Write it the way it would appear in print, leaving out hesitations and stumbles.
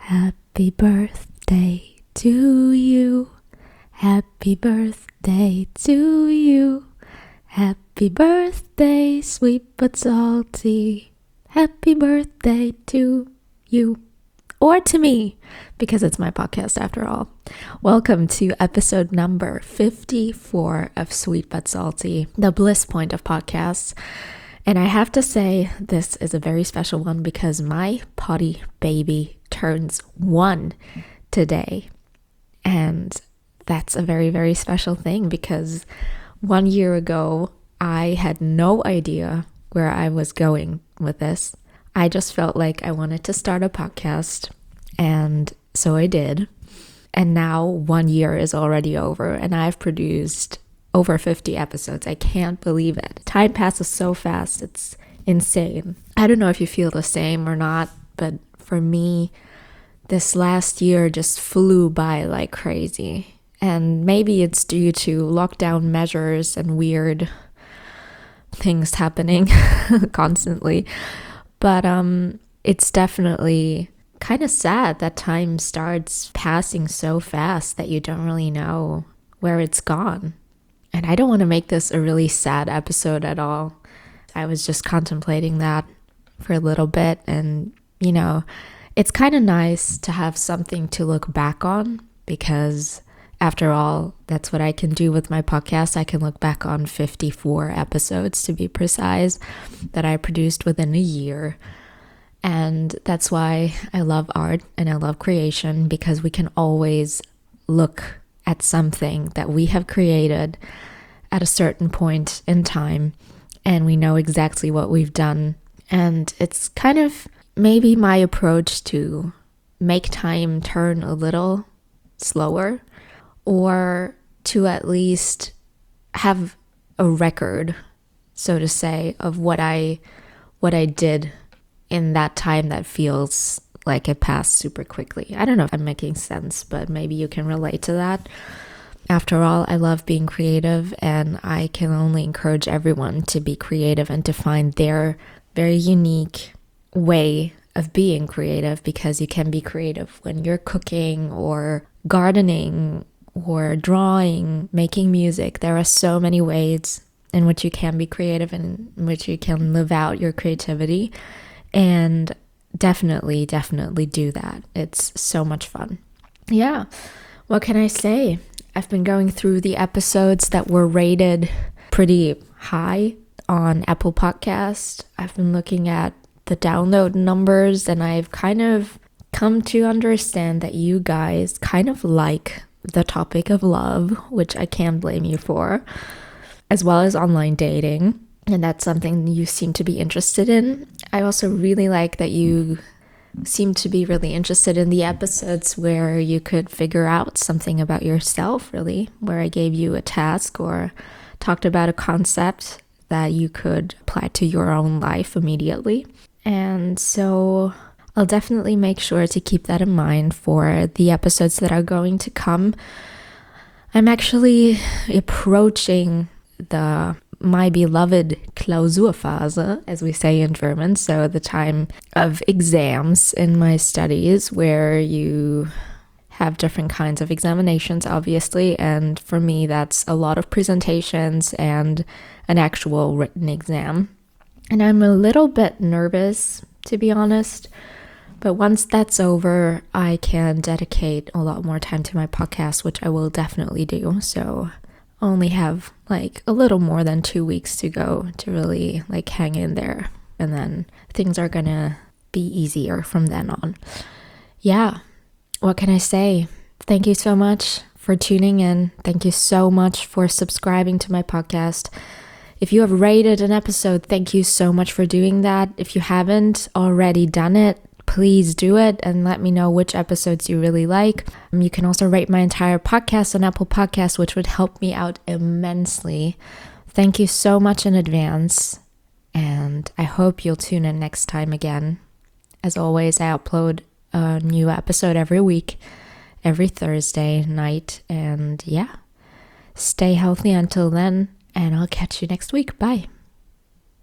Happy birthday to you. Happy birthday to you. Happy birthday, sweet but salty. Happy birthday to you. Or to me, because it's my podcast after all. Welcome to episode number 54 of Sweet But Salty, the bliss point of podcasts. And I have to say, this is a very special one because my potty baby turns 1 today. And that's a very, very special thing because 1 year ago, I had no idea where I was going with this. I just felt like I wanted to start a podcast, and so I did. And now 1 year is already over, and I've produced over 50 episodes. I can't believe it. Time passes so fast. It's insane. I don't know if you feel the same or not, but for me, this last year just flew by like crazy. And maybe it's due to lockdown measures and weird things happening constantly. But it's definitely kind of sad that time starts passing so fast that you don't really know where it's gone. And I don't want to make this a really sad episode at all. I was just contemplating that for a little bit. And, you know, it's kind of nice to have something to look back on because, after all, that's what I can do with my podcast. I can look back on 54 episodes, to be precise, that I produced within a year. And that's why I love art and I love creation, because we can always look at something that we have created at a certain point in time, and we know exactly what we've done. And it's kind of maybe my approach to make time turn a little slower, or to at least have a record, so to say, of what I did in that time that feels like it passed super quickly. I don't know if I'm making sense, but maybe you can relate to that. After all, I love being creative, and I can only encourage everyone to be creative and to find their very unique way of being creative, because you can be creative when you're cooking or gardening or drawing, making music. There are so many ways in which you can be creative and in which you can live out your creativity. And definitely do that. It's so much fun. Yeah. What can I say? I've been going through the episodes that were rated pretty high on Apple Podcast. I've been looking at the download numbers, and I've kind of come to understand that you guys kind of like the topic of love, which I can't blame you for, as well as online dating. And that's something you seem to be interested in. I also really like that you seem to be really interested in the episodes where you could figure out something about yourself, really, where I gave you a task or talked about a concept that you could apply to your own life immediately. And so I'll definitely make sure to keep that in mind for the episodes that are going to come. I'm actually approaching the my beloved Klausurphase, as we say in German, so the time of exams in my studies, where you have different kinds of examinations, obviously, and for me that's a lot of presentations and an actual written exam. And I'm a little bit nervous, to be honest, but once that's over, I can dedicate a lot more time to my podcast, which I will definitely do. So only have like a little more than 2 weeks to go to really like hang in there, and then things are gonna be easier from then on. Yeah, what can I say? Thank you so much for tuning in. Thank you so much for subscribing to my podcast. If you have rated an episode, thank you so much for doing that. If you haven't already done it, please do it and let me know which episodes you really like. You can also rate my entire podcast on Apple Podcasts, which would help me out immensely. Thank you so much in advance, and I hope you'll tune in next time again. As always, I upload a new episode every week, every Thursday night, and yeah, stay healthy until then, and I'll catch you next week. Bye.